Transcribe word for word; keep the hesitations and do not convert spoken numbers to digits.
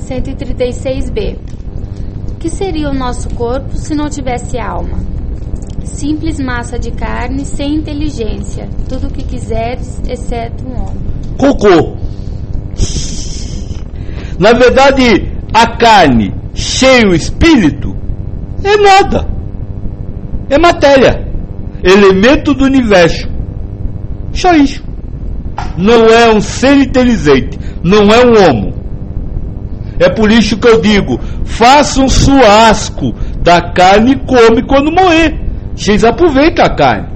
cento e trinta e seis B. O que seria o nosso corpo se não tivesse alma? Simples massa de carne sem inteligência, tudo o que quiseres, exceto um homem. Cocô. Na verdade, a carne cheia o espírito é nada. É matéria, elemento do universo. Só isso. Não é um ser inteligente, não é um homo. É por isso que eu digo, faça um churrasco da carne e come quando morrer. Vocês aproveitam a carne.